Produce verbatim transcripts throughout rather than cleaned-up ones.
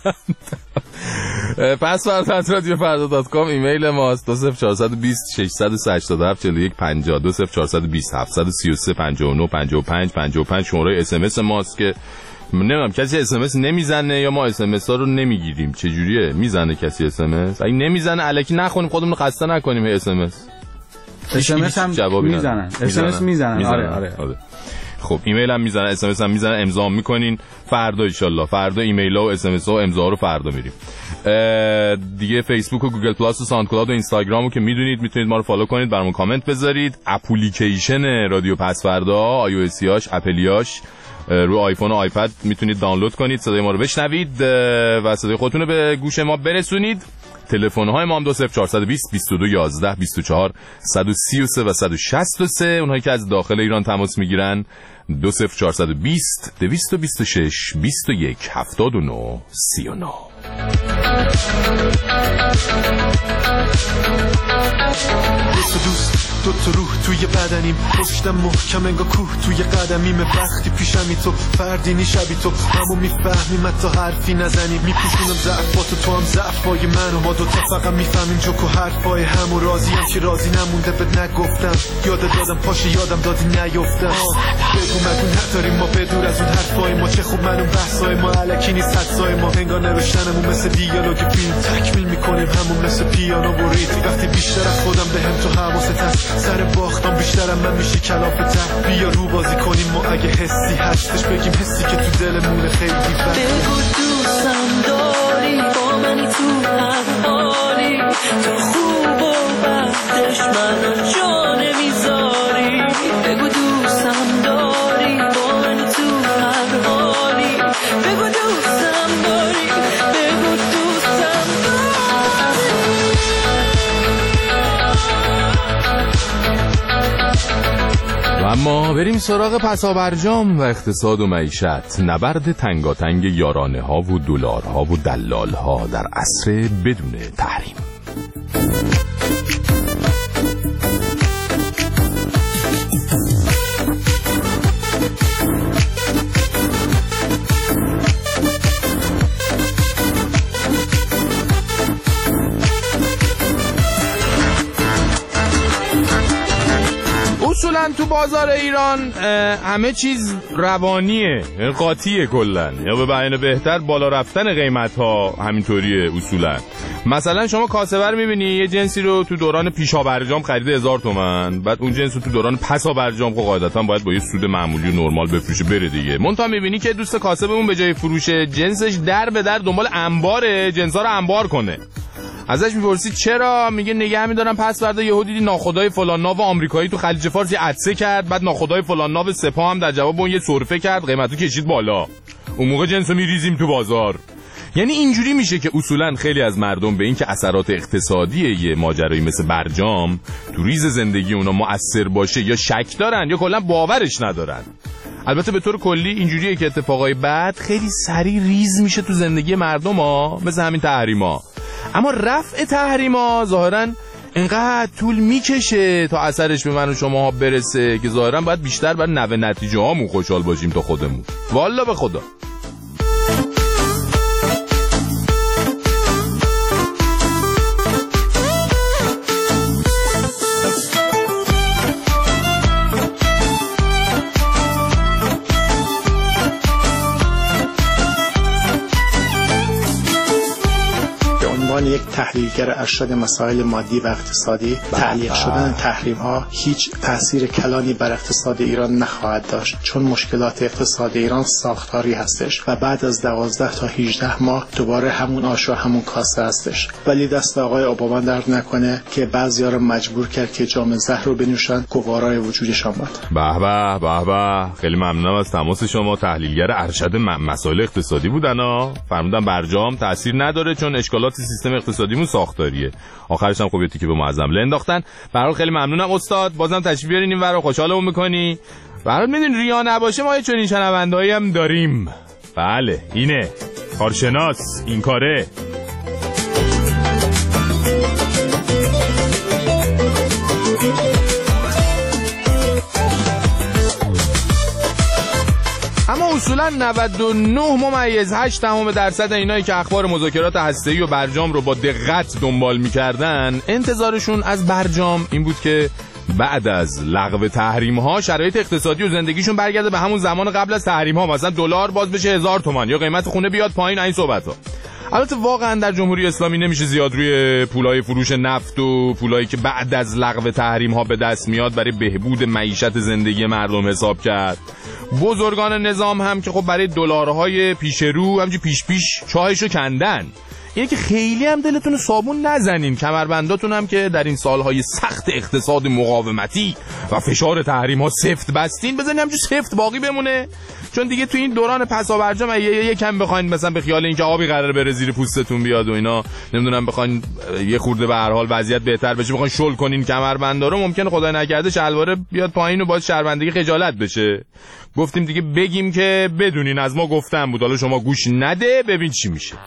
پسورد ات رادیو فردا دات کام ایمیل ماست. دو صفر چهار دو صفر شش هشت هفت چهار یک پنجاه دو صفر چهار دو صفر هفت سه سه پنجاه و نه پنجاه و پنج پنجاه و پنج شماره اس ام اس ماست که نمیدونم کسی اس ام اس نمیزنه یا ما اس ام اس ها رو نمیگیریم. چه جوریه؟ میزنه کسی اس ام اس؟ اگه نمیزنه الکی نخونیم خودمون رو خسته نکنیم. اس ام اس اس ام اس هم میزنن. اس ام اس میزنن. آره آره. خب ایمیل هم میزنن، اس ام اس هم میزنن، امضا میکنین. فردا ان شاء الله فردا ایمیل ها و اس ام اس ها و امضا رو فردا میریم. دیگه فیسبوک و گوگل پلاس و ساوند کلاود و اینستاگرامو که میدونید میتونید ما رو فالو کنید، برامون کامنت بذارید. اپلیکیشن رادیو پس فردا آی او اس هاش اپلیاش رو آیفون و آیپد میتونید دانلود کنید، صدای ما رو بشنوید و صدای خودتون رو به گوش ما برسونید. تلفن های ما هم دو صفر چهار دو صفر بیست و دو یازده بیست و چهار صد و سی و سه و صد و شصت و سه. اونهایی که از داخل ایران تماس میگیرن دو صفر چهار دو صفر دویست و بیست و شش بیست و یک هفتاد و نه سی و نه. دو تا روح توی بدنیم، پشتم محکم انگار کوه توی قدمیم. وقتی پیشمی تو فردینی شبی تو همو میفهمیم حتی حرفی نزنیم. میپوشونم ضعفاتو تو هم ضعفای منو، ما دوتا فقط میفهمیم جوک و حرفای همو. راضیم که راضی نمونده بد نگفتم، یاد دادم پاش یادم دادی نیفتم. بگو مگو نداریم ما بدور از اون حرفای ما، چه خوب منو بحثای ما علکی نیست حدسای ما. انگار نوشتنمون مثل دیالوگ فیلم، تکمیل میکنیم همون مثل پیانو و ریتم. وقتی بیشتر از خودم بهم تو حواست هست، سر باختم بیشترم من میشه کلافته. بیا رو بازی کنیم ما اگه حسی هستش، بگیم حسی که تو دلمونه خیلی وقت. بگو دوستم داری با منی تو هر حالی، تو خوب و بدش منو جا نمیذاری. بگو دوستم داری با منی تو هر حالی، بگو دوستم داری، بگو دوستم داری. و اما بریم سراغ پسابرجام و اقتصاد و معیشت. نبرد تنگاتنگ یارانه ها و دلارها و دلال ها در عصر بدون تحریم. اصولا تو بازار ایران همه چیز روانیه، قاطیه کلن، یا به بیان بهتر بالا رفتن قیمت ها همینطوریه اصولا. مثلا شما کاسبر میبینی یه جنسی رو تو دوران پیشا برجام خریده هزار تومن، بعد اون جنس رو تو دوران پسا برجام خب قاعدتا باید با یه سود معمولی و نرمال بفروشه بره دیگه. منتها میبینی که دوست کاسبمون به جای فروش جنسش در به در دنبال انباره، جنسا رو انبار کنه. ازش میپرسی چرا؟ میگه نگه میدارم پس فردا یهو دیدی ناخدای فلان ناو آمریکایی تو خلیج فارس یه عطسه کرد، بعد ناخدای فلان ناو سپاه هم در جواب اون یه سرفه کرد، قیمتو کشید بالا. اون موقع جنسو میریزیم تو بازار. یعنی اینجوری میشه که اصولا خیلی از مردم به این که اثرات اقتصادی یه ماجرایی مثل برجام تو ریز زندگی اونا مؤثر باشه یا شک دارن یا کلا باورش ندارن. البته به طور کلی اینجوریه که اتفاقای بد خیلی سریع ریز میشه تو زندگی مردم ها، مثل همین تحریما. اما رفع تحریما ظاهراً اینقدر طول میکشه تا اثرش به من و شما برسه که ظاهراً باید بیشتر بر نوع نتیجه هامون خوشحال باشیم تا خودمون. والا به خدا. یک تحلیلگر ارشد مسائل مادی و اقتصادی، تعلیق شدن تحریم ها هیچ تأثیر کلانی بر اقتصاد ایران نخواهد داشت، چون مشکلات اقتصاد ایران ساختاری هستش و بعد از دوازده تا هجده ماه دوباره همون آش و همون کاسه هستش. ولی دست آقای اوباما درد نکنه که بعضیا رو مجبور کرد که جام زهر رو بنوشن، گوارای وجودشان بود. به به به به، خیلی ممنونم از تماس شما. تحلیلگر ارشد مسائل اقتصادی بودن ها، فرمودن برجام تأثیر نداره چون اشکالات سیستم اقتصادیمون ساختاریه. آخرش هم خوبیتی که به معظم انداختن. به هر حال خیلی ممنونم استاد، بازم تشریف بیارین این ورا، خوشحالمون می‌کنی. به هر حال میدونین ریا نباشه ما یه چنین شنوندهایی هم داریم. بله اینه کارشناس، این کاره. اصولا نود و نه ممیز هشت دهم درصد اینایی که اخبار مذاکرات هسته‌ای و برجام رو با دقت دنبال می‌کردن انتظارشون از برجام این بود که بعد از لغو تحریم‌ها شرایط اقتصادی و زندگیشون برگرده به همون زمان قبل از تحریم‌ها، مثلا دلار باز بشه هزار تومان یا قیمت خونه بیاد پایین. این صحبت‌ها البته واقعا در جمهوری اسلامی نمیشه زیاد روی پولای فروش نفت و پولایی که بعد از لغو تحریم‌ها به دست میاد برای بهبود معیشت زندگی مردم حساب کرد. بزرگان نظام هم که خب برای دلارهای پیش رو همچی پیش پیش چاهشو کندن. اینه که خیلی هم دلتون صابون نزنین، کمربنداتون هم که در این سالهای سخت اقتصاد مقاومتی و فشار تحریم ها سفت بستین بزنین همچون سفت باقی بمونه، چون دیگه تو این دوران پساورجام یکم بخواین مثلا به خیال اینکه آبی قراره بره زیر پوستتون بیاد و اینا، نمیدونم بخواین یه خورده به هر حال وضعیت بهتر بشه بخواین شل کنین کمربندا رو، ممکنه خدای نکرده شلواره بیاد پایین و باز شرمندگی خجالت بشه. گفتیم دیگه بگیم که بدونین از ما گفتن بود، حالا شما گوش نده ببین چی میشه.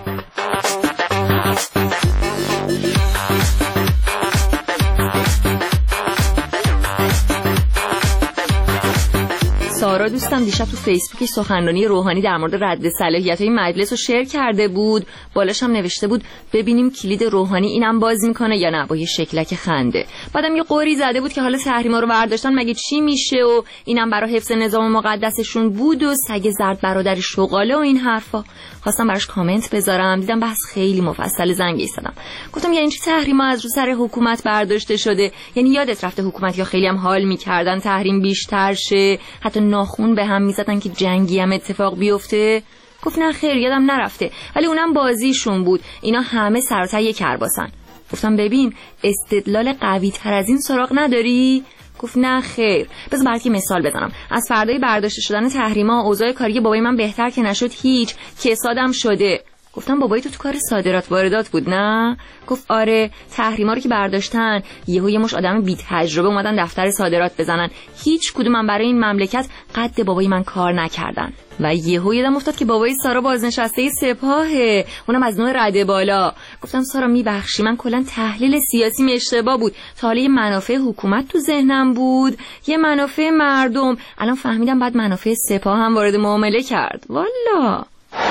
سارا دوستم دیشب تو فیسبوک سخنرانی روحانی در مورد رد صلاحیت‌های مجلس رو شیر کرده بود، بالاش هم نوشته بود ببینیم کلید روحانی اینم باز میکنه یا نه، با یه شکلک خنده. بعدم یه قوری زده بود که حالا تحریما رو برداشتن مگه چی میشه و اینم برای حفظ نظام مقدسشون بود و سگ زرد برادری شغاله و این حرفا. خواستم براش کامنت بذارم، دیدم بحث خیلی مفصل، زنگ ایستادم گفتم یعنی چی تحریما از رو سر حکومت برداشته شده؟ یعنی یادت رفته حکومت یا خیلی هم حال میکردن تحریم بیشتر شه، حتی ناخون به هم میزدن که جنگی هم اتفاق بیفته؟ گفت نه خیر یادم نرفته، ولی اونم بازیشون بود، اینا همه سر یک کرباسن. گفتم ببین استدلال قوی تر از این سراغ نداری؟ گفت نه خیر. بذار برات یه مثال بزنم. از فردای برداشته شدن تحریما اوضاع کاری بابای من بهتر که نشد هیچ، کسادم شده. گفتم بابای تو تو کار صادرات واردات بود نه؟ گفت آره. تحریما رو که برداشتن یهو یه مش آدم بی تجربه اومدن دفتر صادرات بزنن، هیچ کدومم برای این مملکت قد بابای من کار نکردن. و یهو یادم افتاد که بابای سارا بازنشسته سپاهه، اونم از نوع رده بالا. گفتم سارا میبخشی من کلا تحلیل سیاسیم اشتباه بود، تا حالا یه منافع حکومت تو ذهنم بود یه منافع مردم، الان فهمیدم بعد منافع سپاه هم وارد معامله کرد. والا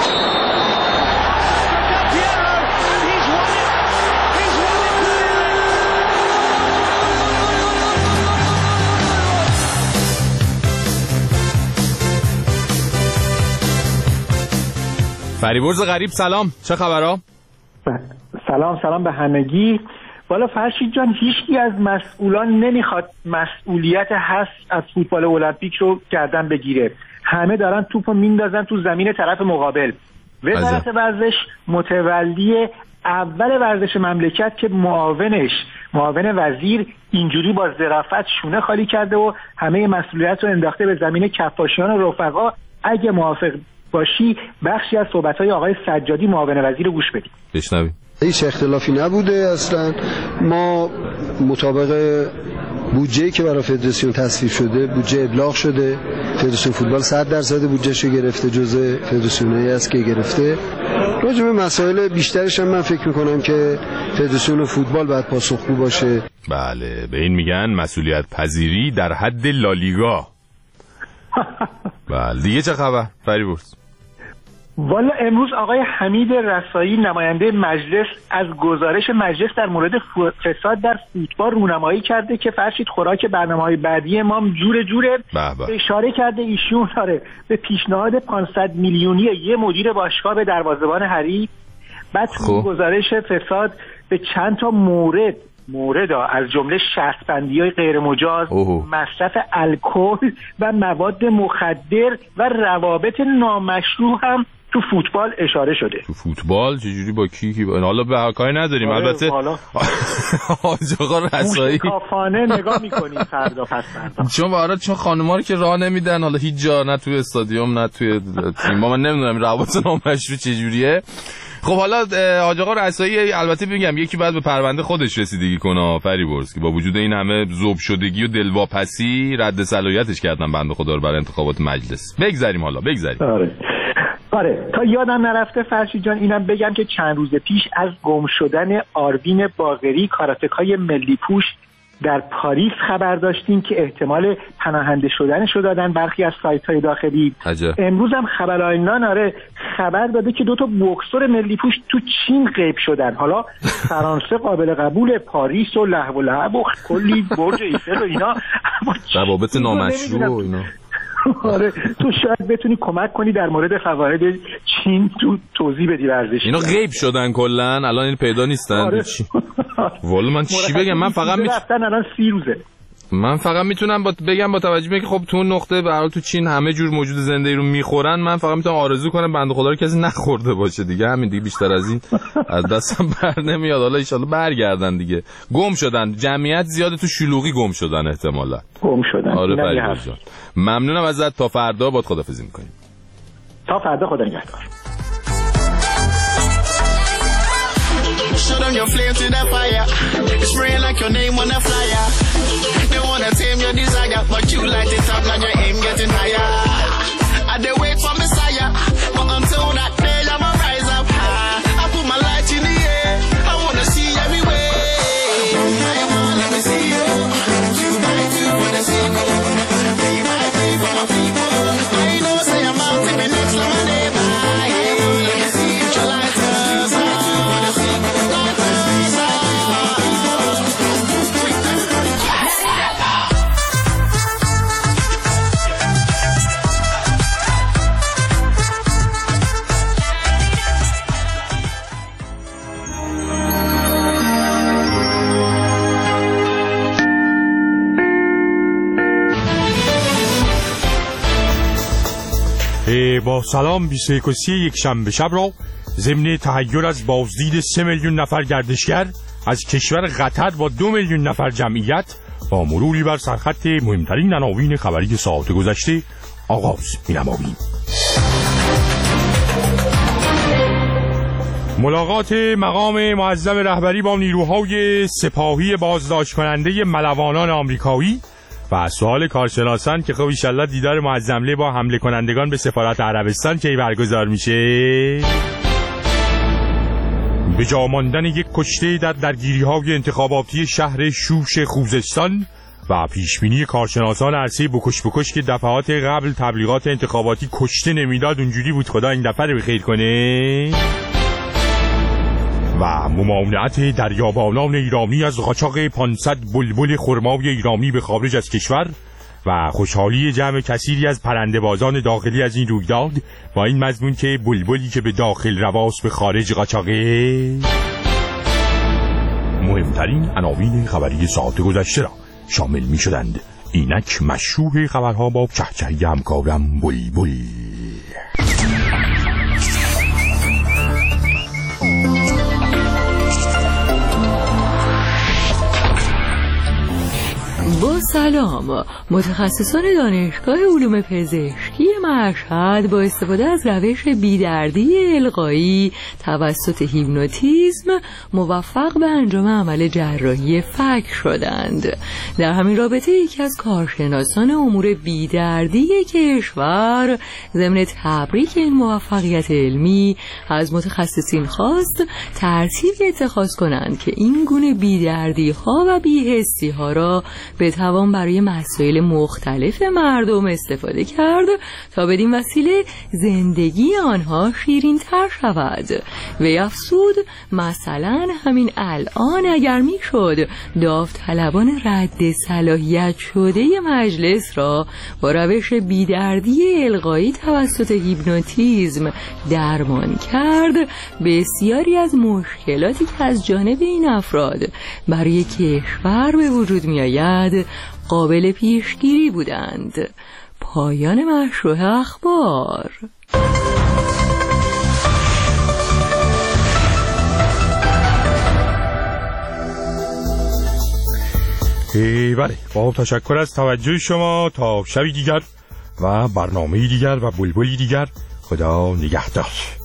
فریبرز غریب سلام، چه خبرها؟ سلام سلام به همگی. والا فرشید جان هیچکی از مسئولان نمیخواد مسئولیت هست از فوتبال المپیک رو گردن بگیره، همه دارن توپو میندازن تو زمین طرف مقابل. وزارت ورزش متولی اول ورزش مملکت که معاونش معاون وزیر اینجوری با ظرافت شونه خالی کرده و همه مسئولیت رو انداخته به زمین کفاشیان و رفقا. اگه موافق باشی بخشی از صحبت‌های آقای سجادی معاون وزیر رو گوش بدیم. بشنویم. هیچ اختلافی نبوده اصلا، ما مطابق بودجه‌ای که برای فدراسیون تصویب شده بودجه ابلاغ شده، فدراسیون فوتبال صد درصد بودجه‌شو گرفته، جزء فدراسیونایی است که گرفته. راجع به مسائل بیشترش هم من فکر می‌کنم که فدراسیون فوتبال باید پاسخگو باشه. بله به این میگن مسئولیت پذیری در حد لالیگا. بله دیگه چه خبر فریبرز؟ والا امروز آقای حمید رسایی نماینده مجلس از گزارش مجلس در مورد فساد در فوتبال رونمایی کرده که فرشید خوراک برنامه‌های بعدی ما جور جوره. اشاره کرده ایشون داره به پیشنهاد پانصد میلیونی یه مدیر باشگاه به دروازه‌بان حریف. بعد تو گزارش فساد به چند تا مورد مورد از جمله شرط‌بندی‌های غیر مجاز، مصرف الکل و مواد مخدر و روابط نامشروع هم تو فوتبال اشاره شده. تو فوتبال چجوری با کی کی با... حالا به کاری نداریم البته. حاج آقا رسایی کافانه نگاه می‌کنیم فردا پس فردا. چون برای چون خانم‌ها رو که راه نمیدن حالا هیچ جا، نه توی استادیوم نه توی تیم، من نمیدونم روابط نامشروع چجوریه. خب حالا حاج آقا رسایی البته بگم یکی بعد به پرونده خودش رسیدگی کنه فریبرز که با وجود این همه ذوب شدگی و دلواپسی رد صلاحیتش کردن بنده خدا رو برای انتخابات مجلس. بگذریم حالا بگذریم. آره. آره تا یادم نرفته فرشید جان اینم بگم که چند روز پیش از گم شدن آروین باقری کاراتکای ملی پوش در پاریس خبر داشتیم که احتمال پناهنده شدنش رو دادن برخی از سایت‌های داخلی. عجب. امروز هم خبرایان آره خبر داده که دو تا بوکسور ملی پوش تو چین غیب شدن. حالا فرانسه قابل قبول، پاریس و لهو و لعب و کلی برج ایفل و اینا، روابط نامشروع و اینا. آره تو شاید بتونی کمک کنی در مورد فواید چین تو توضیح بدی ورزش. اینا غیب شدن کلا، الان این پیدا نیستن. آره. چی؟ والا من چی بگم؟ من فقط می... رفتن الان سی روزه. من فقط میتونم با... بگم با توجه به که خب تو اون نقطه به هر حال تو چین همه جور موجود زنده ای رو میخورن، من فقط میتونم آرزو کنم بنده خدا رو کسی نخورده باشه دیگه. همین دیگه، بیشتر از این از دستم بر نمیاد. حالا ان شاءالله برگردن دیگه. گم شدن، جمعیت زیاده تو شلوغی گم شدن احتمالاً. گم شدن. آره فرید جان. ممنونم ازت. تا فردا باد خدافظی میکنیم. تا فردا، خدا نگهدار. Shut on your flame to the fire. It's spraying like your name on a flyer. They wanna tame your desire, but you light it up and your aim getting higher. I dey wait for Messiah, but until that day I'ma rise up high. I put my light in the air, I wanna see everywhere. Come on, let me see you. Two by two for the sequel. Three by three for my people. I know say I'm out in the next to my neighbor. Come on, let me see you. Your lighters are two for the sequel. با سلام، بیست و یک و سی یک شنبه شب را ضمن تحیر از بازدید سه میلیون نفر گردشگر از کشور قطر با دو میلیون نفر جمعیت با مروری بر سرخط مهمترین عناوین خبری ساعت گذشته آغاز می‌نماییم. ملاقات مقام معظم رهبری با نیروهای سپاهی بازداشت کننده ملوانان آمریکایی و سوال کارشناسان که خب انشالله دیدار معظمله با حمله کنندگان به سفارت عربستان کی برگزار میشه. به جا ماندن یک کشته در درگیری‌های انتخاباتی شهر شوش خوزستان و پیشبینی کارشناسان عرصه بکش بکش که دفعات قبل تبلیغات انتخاباتی کشته نمیداد اونجوری بود خدا این دفعه رو بخیر کنه. و ممانعت دریابانان ایرانی از قاچاق پانصد بلبل خرمای ایرانی به خارج از کشور و خوشحالی جمع کثیری از پرنده‌بازان داخلی از این رویداد با این مضمون که بلبلی که به داخل رواس به خارج قاچاقه. مهمترین عناوین خبری ساعت گذشته را شامل می شدند. اینک مشروع خبرها با چهچهی همکارم بلبل. با سلام، متخصصان دانشگاه علوم پزشکی مشهد با استفاده از روش بیدردی القایی توسط هیپنوتیزم موفق به انجام عمل جراحی فک شدند. در همین رابطه یکی از کارشناسان امور بیدردی کشور ضمن تبریک این موفقیت علمی از متخصصین خواست ترتیبی اتخاذ کنند که این گونه بیدردی ها و بی‌حسی ها را بتوان برای مسائل مختلف مردم استفاده کرد تا بدین وسیله زندگی آنها شیرین تر شود. و افسود مثلا همین الان اگر می شد داوطلبان رد صلاحیت شده مجلس را با روش بیدردی القایی توسط هیپنوتیزم درمان کرد، بسیاری از مشکلاتی که از جانب این افراد برای کشور به وجود می آید قابل پیشگیری بودند. پایان مشروع اخبار. بله، با تشکر از توجه شما. تا شبی دیگر و برنامه دیگر و بلبلی دیگر، خدا نگهدار.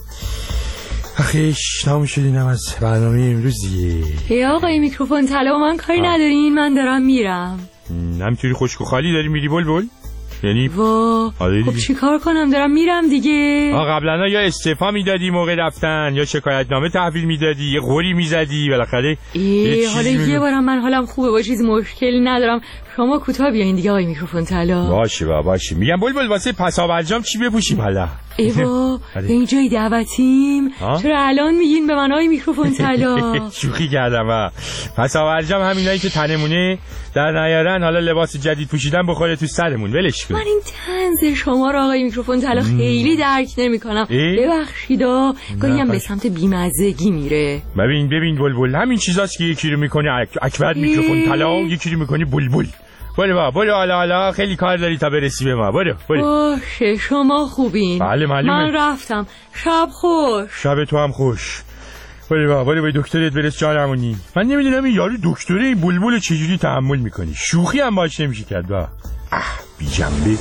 آخیش تمام شدینم از برنامه امروزیه. ای آقای میکروفون طلا، من کاری ندارین، من دارم میرم. نمیتونی خشک و خالی داری میری بلبل؟ یعنی وا خب چیکار کنم دارم میرم دیگه. آ قبلا یا استعفا میدادی موقع رفتن یا شکایتنامه تحویل میدادی یه قوری میزدی بالاخره. حالا یه بارم من حالم خوبه با چیز مشکلی ندارم شما کوتاه بیاین دیگه آقای میکروفون طلا. باشه با باشه میگم بلبل واسه پسابرجام چی بپوشیم حالا؟ ایوا به اینجای دعوتیم چرا الان میگین به من آقای میکروفون طلا؟ شوخی کردم ها. پسابرجام همینایی که تنمونه در نیارن حالا لباس جدید پوشیدن بخوره تو سرمون ولش کن. من این طنز شما رو آقای میکروفون طلا خیلی درک نمیکنم. ببخشیدا گاهی هم به سمت بیمزگی میره. ببین ببین بلبل همین چیزاست که یکی رو میکنه اکبر میکروفون طلا یکی رو میکنه بلبل. برو با برو حالا حالا خیلی کار داری تا برسی به ما برو برو. باشه شما خوبین. بله معلومه. من رفتم شب خوش. شب تو هم خوش. برو با برو به دکترت برس جانمونی. من نمیدونم این یارو دکتره این بلبل چجوری تحمل میکنی شوخی هم باش نمیشه کرد با اه بی جنبه.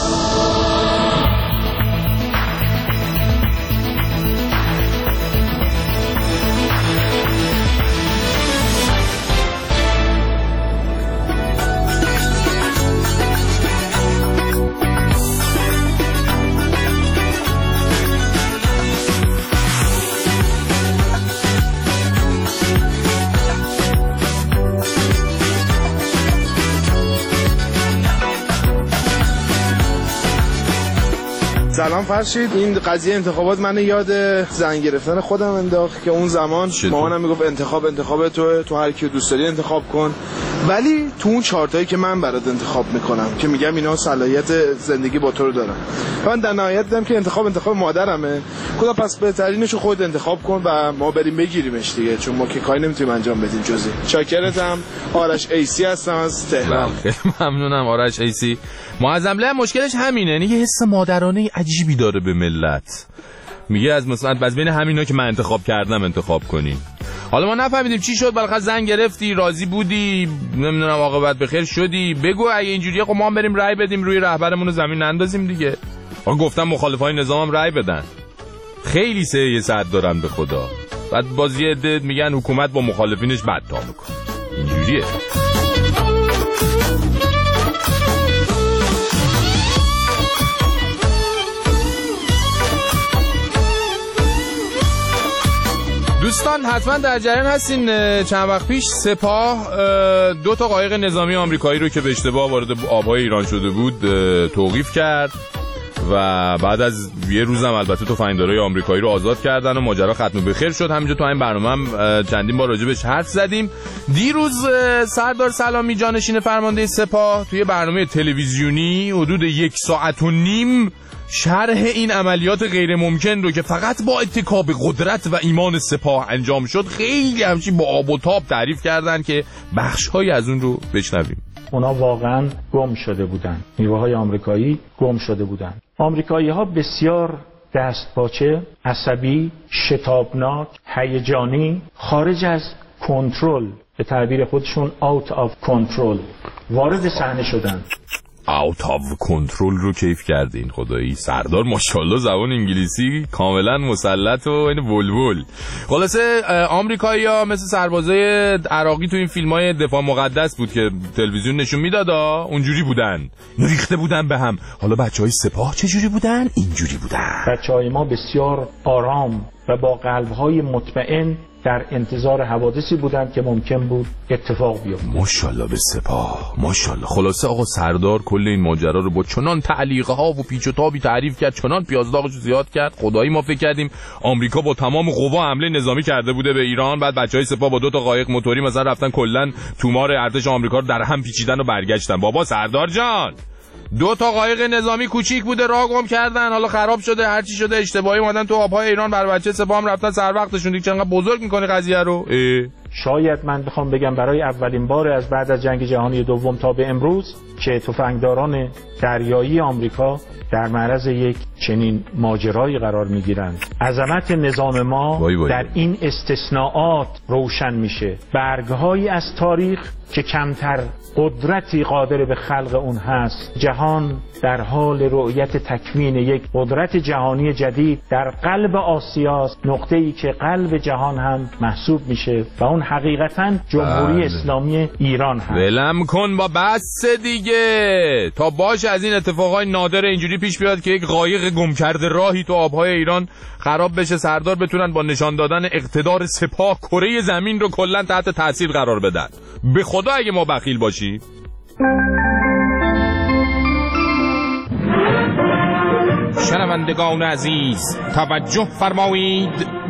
سلام فرشید. این قضیه انتخابات من یاد زن گرفتن خودم انداخت که اون زمان مامانم میگفت انتخاب انتخاب تو تو هر کی دوست داری انتخاب کن ولی تو اون چارتایی که من برات انتخاب میکنم که میگم اینا صلاحیت زندگی با تو رو دارن. من در نهایت دیدم که انتخاب انتخاب مادرمه. خدا پس بهترینشو خودت انتخاب کن و ما بریم بگیریمش دیگه چون ما که کاری نمیتونیم انجام بدیم جزی. چاکرتم. آرش ایسی هستم از تهران. ممنونم آرش ایسی. معظم مشکلش همینه یه حس مادرانه عجیبی داره به ملت. میگه از مثلا از بین همینا که من انتخاب کردم انتخاب کنین. حالا ما نفهمیدیم چی شد بالاخره زن گرفتی راضی بودی نمیدونم عاقبت بخیر شدی بگو اگه اینجوریه خب ما هم بریم رای بدیم روی رهبرمون رو زمین نندازیم دیگه. آقا گفتم مخالفای نظامم رای بدن. خیلی سه یه صد دارن به خدا. بعد بازی عده میگن حکومت با مخالفینش بد تا میکنه. اینجوریه. دوستان حتما در جریان هستین چند وقت پیش سپاه دو تا قایق نظامی آمریکایی رو که به اشتباه وارد آبهای ایران شده بود توقیف کرد و بعد از یه روزم البته تفنگدارای آمریکایی رو آزاد کردن و ماجرا ختم به خیر شد. همینجا تو این برنامه هم چندین بار راجبش حرف زدیم. دیروز سردار سلامی جانشین فرمانده سپاه توی برنامه تلویزیونی حدود یک ساعت و نیم شرح این عملیات غیر ممکن رو که فقط با اتکا به قدرت و ایمان سپاه انجام شد خیلی همچین با آب و تاب تعریف کردن که بخش‌هایی از اون رو بشنویم. اونا واقعا گم شده بودن. نیروهای آمریکایی گم شده بودن. آمریکایی‌ها بسیار دستپاچه، عصبی، شتابناک، هیجانی، خارج از کنترل، به تعبیر خودشون out of control وارد صحنه شدن. out of control رو کیف کردین خدایی. سردار ماشاءالله زبان انگلیسی کاملا مسلط و این ولول. خلاصه آمریکایی‌ها مثل سربازای عراقی تو این فیلم‌های دفاع مقدس بود که تلویزیون نشون میدادا اونجوری بودن. ریخته بودن به هم. حالا بچهای سپاه چجوری بودن؟ اینجوری بودن. بچهای ما بسیار آرام و با قلب‌های مطمئن در انتظار حوادثی بودند که ممکن بود اتفاق بیفته. ماشاءالله به سپاه ماشاءالله. خلاصه آقا سردار کل این ماجرا رو با چنان تعلیقه ها و پیچ و تابی تعریف کرد چنان پیازداغش زیاد کرد خدایی ما فکر کردیم آمریکا با تمام قوا حمله نظامی کرده بوده به ایران بعد بچهای سپاه با دو تا قایق موتوری مثلا رفتن کلا تومار ارتش آمریکا رو در هم پیچیدن و برگشتن. بابا سردار جان دو تا قایق نظامی کوچیک بوده راه گم کردن حالا خراب شده هر چی شده اشتباهی اومدن تو آبهای ایران بر بچه سپاه هم رفتن سر وقتشون دیگه چقدر بزرگ میکنه قضیه رو. اه. شاید من بخوام بگم برای اولین بار از بعد از جنگ جهانی دوم تا به امروز که تفنگداران دریایی آمریکا در معرض یک چنین ماجرایی قرار میگیرند. عظمت نظام ما بای بای. در این استثناءات روشن میشه. برگهایی از تاریخ که کمتر قدرتی قادر به خلق اون هست. جهان در حال رؤیت تکوین یک قدرت جهانی جدید در قلب آسیاست، نقطه‌ای که قلب جهان هم محسوب میشه و اون حقیقتاً جمهوری بله. اسلامی ایران هست. ولم کن با بس دیگه، تا باشه از این اتفاقای نادر اینجوری پیش بیاد که یک قایق گم کرده راهی تو آبهای ایران خراب بشه، سردار بتونن با نشان دادن اقتدار سپاه کره زمین رو کلا تحت تاثیر قرار بدن. به خدا اگه ما بخیل باشیم. شنوندگان عزیز توجه فرمایید،